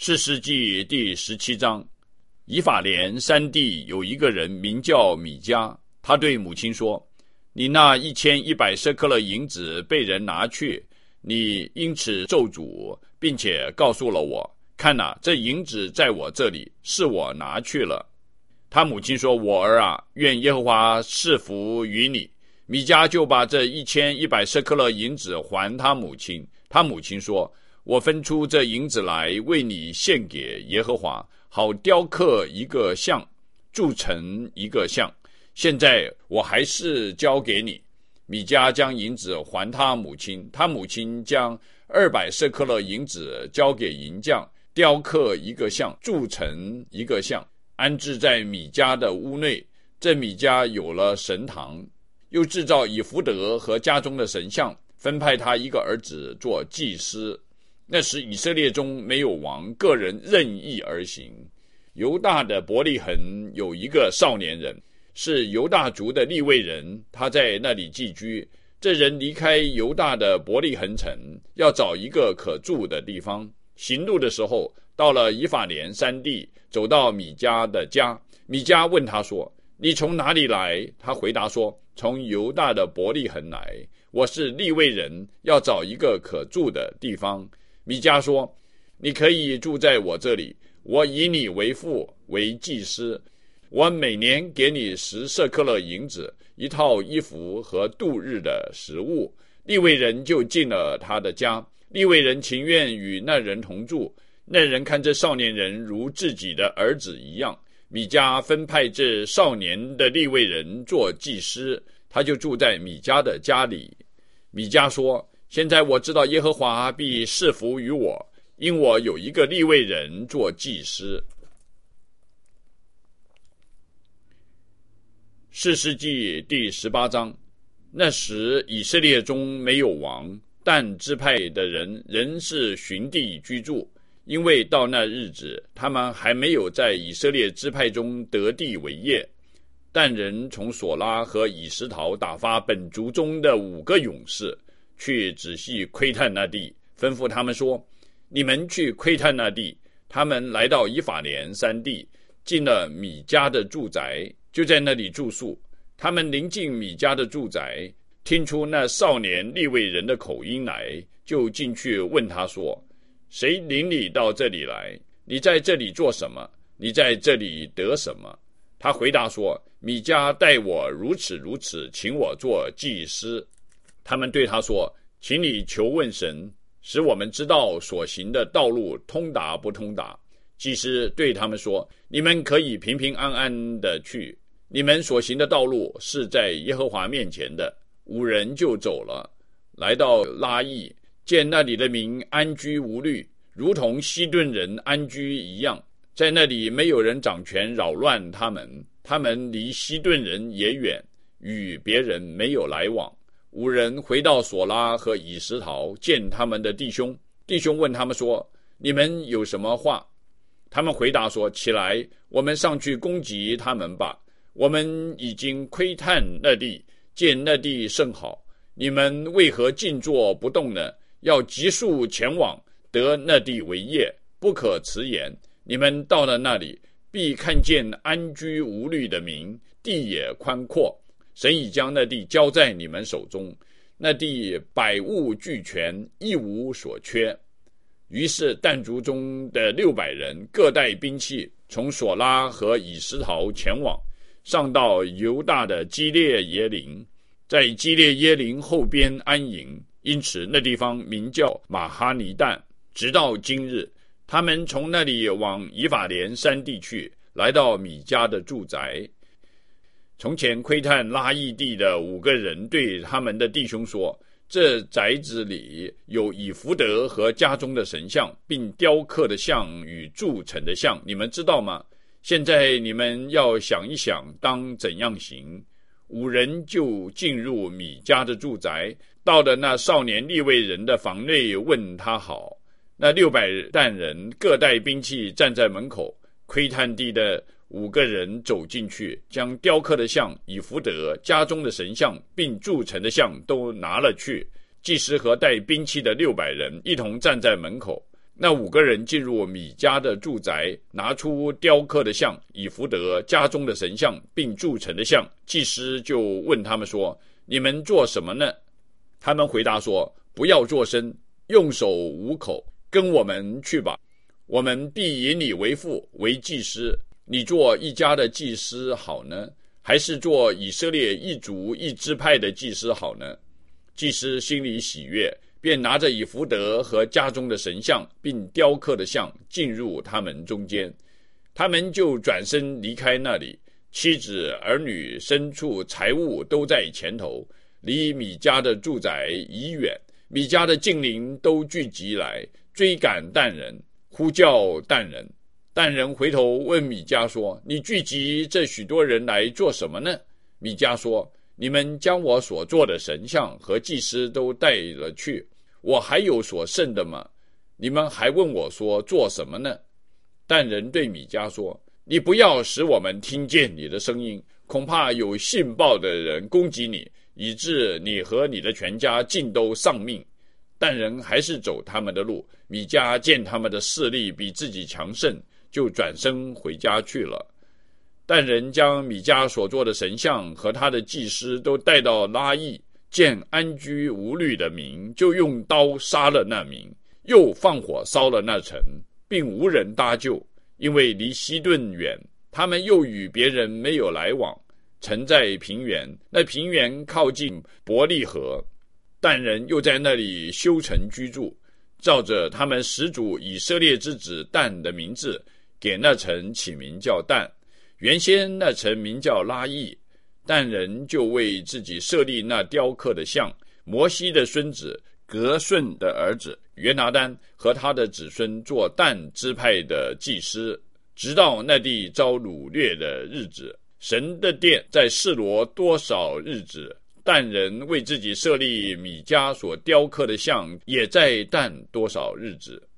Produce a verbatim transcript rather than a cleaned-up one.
士师记第十七章，以法莲山地有一个人名叫米迦，他对母亲说：你那一千一百舍客勒银子被人拿去，你因此咒诅，并且告诉了我，看哪，这银子在我这里，是我拿去了。他母亲说：我儿啊，愿耶和华赐福于你。米迦就把这一千一百舍客勒银子还他母亲。他母亲说：我分出这银子来，为你献给耶和华，好雕刻一个像，铸成一个像。现在我还是交给你。米迦将银子还他母亲，他母亲将二百舍客勒银子交给银匠，雕刻一个像，铸成一个像，安置在米迦的屋内。这米迦有了神堂，又制造以弗得和家中的神像，分派他一个儿子做祭司。那时以色列中没有王，个人任意而行。犹大的伯利恒有一个少年人，是犹大族的利未人，他在那里寄居。这人离开犹大的伯利恒城，要找一个可住的地方。行路的时候，到了以法莲山地，走到米迦的家。米迦问他说：你从哪里来？他回答说：从犹大的伯利恒来，我是利未人，要找一个可住的地方。米迦说：你可以住在我这里，我以你为父，为祭司。我每年给你十舍客勒银子，一套衣服和度日的食物。利未人就进了他的家，利未人情愿与那人同住。那人看这少年人如自己的儿子一样。米迦分派这少年的利未人做祭司，他就住在米迦的家里。米迦说：现在我知道耶和华必赐福于我，因我有一个利未人做祭司。士师记第十八章。那时以色列中没有王，但支派的人仍是寻地居住，因为到那日子，他们还没有在以色列支派中得地为业。但人从索拉和以实陶打发本族中的五个勇士，去仔细窥探那地，吩咐他们说：你们去窥探那地。他们来到以法莲山地，进了米迦的住宅，就在那里住宿。他们临近米迦的住宅，听出那少年利未人的口音来，就进去问他说：谁领你到这里来？你在这里做什么？你在这里得什么？他回答说：米迦待我如此如此，请我做祭司。他们对他说：请你求问神，使我们知道所行的道路通达不通达。祭司对他们说：你们可以平平安安的去，你们所行的道路是在耶和华面前的。五人就走了，来到拉邑，见那里的民安居无虑，如同西顿人安居一样。在那里没有人掌权扰乱他们，他们离西顿人也远，与别人没有来往。五人回到索拉和以实陶，见他们的弟兄。弟兄问他们说：你们有什么话？他们回答说：起来，我们上去攻击他们吧。我们已经窥探那地，见那地甚好，你们为何静坐不动呢？要急速前往，得那地为业，不可迟延。你们到了那里，必看见安居无虑的民，地也宽阔。神已将那地交在你们手中，那地百物俱全，一无所缺。于是但族中的六百人各带兵器，从索拉和以实陶前往，上到犹大的基列耶林，在基列耶林后边安营，因此那地方名叫马哈尼旦，直到今日。他们从那里往以法莲山地去，来到米迦的住宅。从前窥探拉邑地的五个人对他们的弟兄说：这宅子里有以弗得和家中的神像，并雕刻的像与铸成的像，你们知道吗？现在你们要想一想，当怎样行。五人就进入米迦的住宅，到了那少年利未人的房内，问他好。那六百担人各带兵器站在门口，窥探地的五个人走进去，将雕刻的像、以弗得、家中的神像并铸成的像都拿了去。祭司和带兵器的六百人一同站在门口。 那五个人进入米迦的住宅，拿出雕刻的像、以弗得家中的神像并铸成的像。祭司就问他们说：你们做什么呢？他们回答说：不要作声，用手捂口，跟我们去吧，我们必引你为父为祭司。你做一家的祭司好呢，还是做以色列一族一支派的祭司好呢？祭司心里喜悦，便拿着以弗得和家中的神像并雕刻的像进入他们中间。他们就转身离开那里，妻子儿女牲畜财物都在前头，离米迦的住宅已远。米迦的近邻都聚集来追赶但人，呼叫但人。但人回头问米迦说：你聚集这许多人来做什么呢？米迦说：你们将我所做的神像和祭司都带了去，我还有所剩的吗？你们还问我说做什么呢？但人对米迦说：你不要使我们听见你的声音，恐怕有信报的人攻击你，以致你和你的全家尽都丧命。但人还是走他们的路。米迦见他们的势力比自己强盛，就转身回家去了。但人将米迦所做的神像和他的祭司都带到拉邑，见安居无虑的民，就用刀杀了那民，又放火烧了那城，并无人搭救，因为离西顿远，他们又与别人没有来往。城在平原，那平原靠近伯利河，但人又在那里修城居住，照着他们始祖以色列之子但的名字，给那城起名叫但。原先那城名叫拉邑，但人就为自己设立那雕刻的像。摩西的孙子革顺的儿子约拿单和他的子孙做但支派的祭司，直到那地遭掳掠的日子。神的殿在示罗多少日子，但人为自己设立米迦所雕刻的像，也在但多少日子。